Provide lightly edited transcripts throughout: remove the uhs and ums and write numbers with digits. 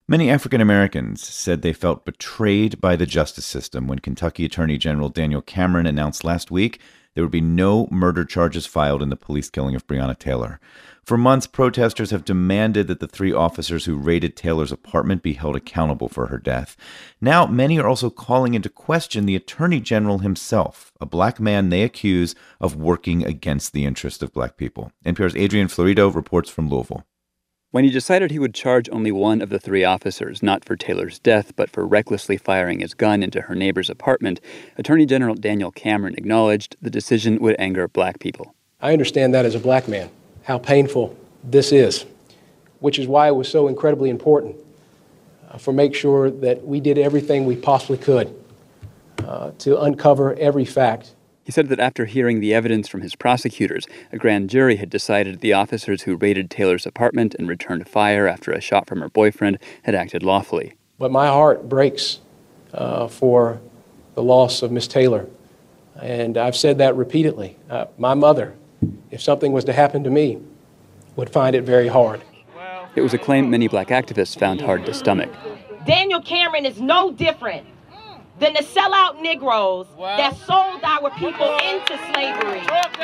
Many African Americans said they felt betrayed by the justice system when Kentucky Attorney General Daniel Cameron announced last week there would be no murder charges filed in the police killing of Breonna Taylor. For months, protesters have demanded that the 3 officers who raided Taylor's apartment be held accountable for her death. Now, many are also calling into question the Attorney General himself, a black man they accuse of working against the interests of black people. NPR's Adrian Florido reports from Louisville. When he decided he would charge only one of the 3 officers, not for Taylor's death, but for recklessly firing his gun into her neighbor's apartment, Attorney General Daniel Cameron acknowledged the decision would anger black people. I understand that as a black man, how painful this is, which is why it was so incredibly important for make sure that we did everything we possibly could to uncover every fact. He said that after hearing the evidence from his prosecutors, a grand jury had decided the officers who raided Taylor's apartment and returned fire after a shot from her boyfriend had acted lawfully. But my heart breaks for the loss of Miss Taylor. And I've said that repeatedly. My mother, if something was to happen to me, would find it very hard. It was a claim many black activists found hard to stomach. Daniel Cameron is no different than the sellout Negroes that sold our people into slavery.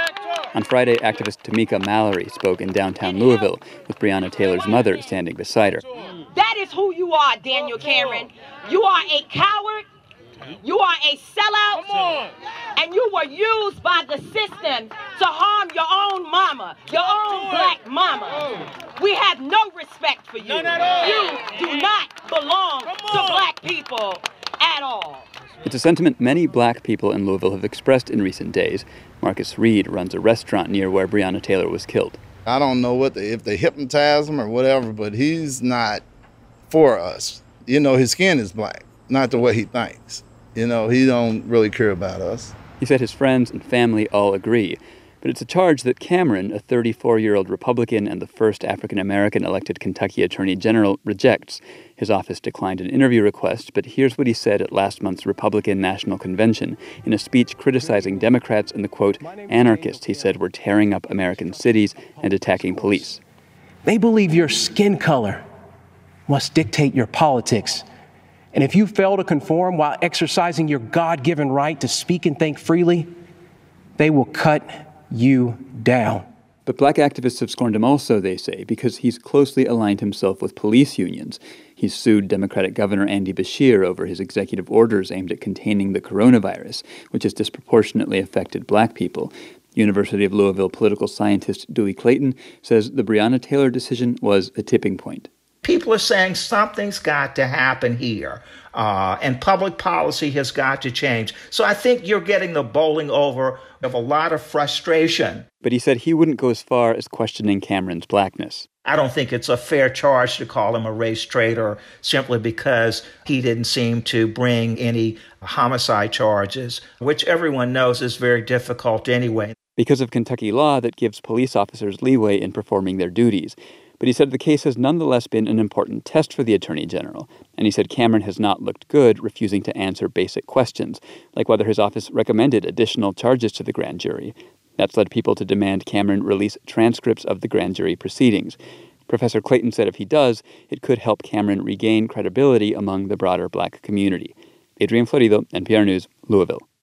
On Friday, activist Tamika Mallory spoke in downtown Louisville with Breonna Taylor's mother standing beside her. That is who you are, Daniel Cameron. You are a coward. You are a sellout. And you were used by the system to harm your own mama, your own black mama. We have no respect for you. You do not belong to black people at all. It's a sentiment many black people in Louisville have expressed in recent days. Marcus Reed runs a restaurant near where Breonna Taylor was killed. I don't know if they hypnotize him or whatever, but he's not for us. You know, his skin is black, not the way he thinks. You know, he don't really care about us. He said his friends and family all agree. But it's a charge that Cameron, a 34-year-old Republican and the first African-American elected Kentucky Attorney General, rejects. His office declined an interview request, but here's what he said at last month's Republican National Convention in a speech criticizing Democrats and the, quote, anarchists he said were tearing up American cities and attacking police. They believe your skin color must dictate your politics. And if you fail to conform while exercising your God-given right to speak and think freely, they will cut you down. But black activists have scorned him also, they say, because he's closely aligned himself with police unions. He's sued Democratic Governor Andy Beshear over his executive orders aimed at containing the coronavirus, which has disproportionately affected black people. University of Louisville political scientist Dewey Clayton says the Breonna Taylor decision was a tipping point. People are saying something's got to happen here, and public policy has got to change. So I think you're getting the bowling over of a lot of frustration. But he said he wouldn't go as far as questioning Cameron's blackness. I don't think it's a fair charge to call him a race traitor simply because he didn't seem to bring any homicide charges, which everyone knows is very difficult anyway. Because of Kentucky law that gives police officers leeway in performing their duties. But he said the case has nonetheless been an important test for the Attorney General. And he said Cameron has not looked good, refusing to answer basic questions, like whether his office recommended additional charges to the grand jury. That's led people to demand Cameron release transcripts of the grand jury proceedings. Professor Clayton said if he does, it could help Cameron regain credibility among the broader black community. Adrian Florido, NPR News, Louisville.